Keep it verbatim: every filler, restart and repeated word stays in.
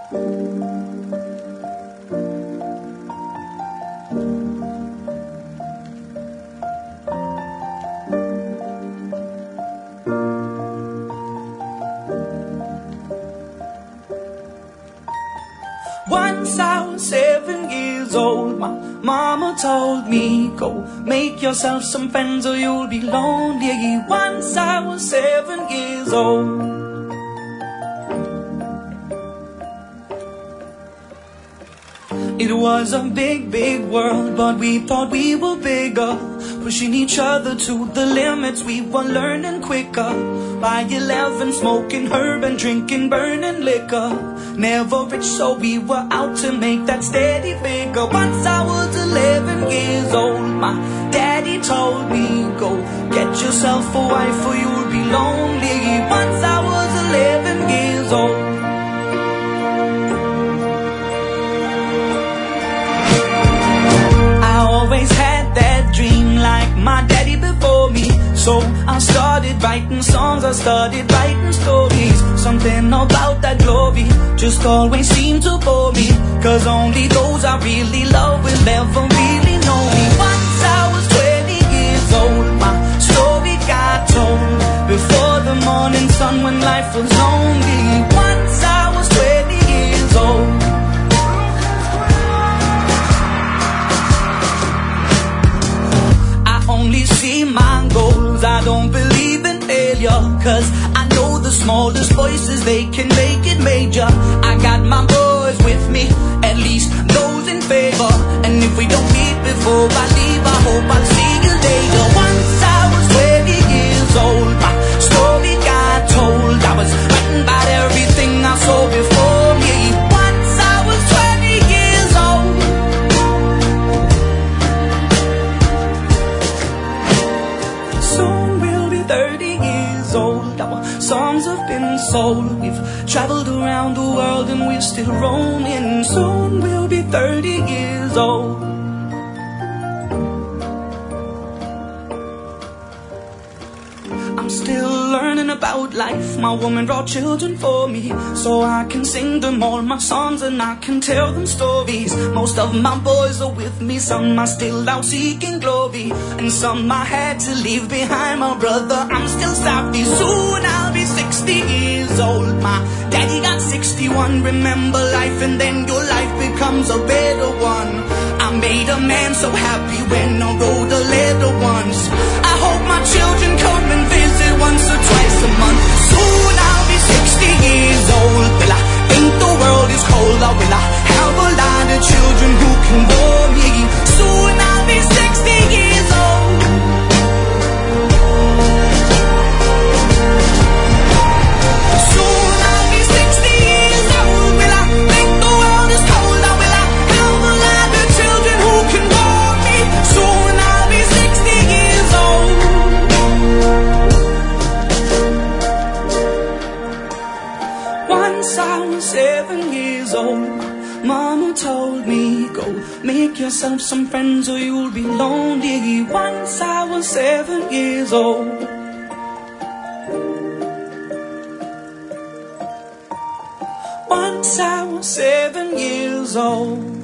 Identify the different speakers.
Speaker 1: Once I was seven years old, my mama told me, go make yourself some friends or you'll be lonely. Once I was seven years old. It was a big, big world, but we thought we were bigger, pushing each other to the limits. We were learning quicker. By eleven, smoking herb and drinking burning liquor. Never rich, so we were out to make that steady figure. Once I was eleven years old, my daddy told me, go get yourself a wife or you'll be lonely. Once I was eleven years old. Always had that dream like my daddy before me. So I started writing songs, I started writing stories. Something about that glory just always seemed to bore me, cause only those I really love will ever really know me. Once I was twenty years old, my story got told before the morning sun when life was lonely. Once I was twenty years old. Only see my goals, I don't believe in failure, cause I know the smallest voices, they can make it major. I got my boys with me, at least those in favor. And if we don't meet before I leave, I hope I'll see you later. Once I was twenty years old, my story got told. I was writing about everything I saw before me. Once I was twenty years old. Soon we'll be thirty years old. Our songs have been sold. We've traveled around the world and we're still roaming. Soon we'll be thirty years old. I'm still learning about life. My woman brought children for me, so I can sing them all my songs and I can tell them stories. Most of my boys are with me, some are still out seeking glory, and some I had to leave behind. My brother, I'm still sorry. Soon I'll be sixty years old. My daddy got sixty-one. Remember life and then your life becomes a better one. I made a man so happy when I wrote a letter once. I hope my children come and visit once or twice a month. Soon I'll be sixty years old. Will I think the world is cold, or will I have a lot of children who can bore me? Soon I'll be sixty years old. Soon I'll be sixty years old. Will I think the world is cold, or will I have a lot of children who can bore me? Soon I'll be sixty years old. Once I was seven years old, mama told me, go make yourself some friends or you'll be lonely. Once I was seven years old. Once I was seven years old.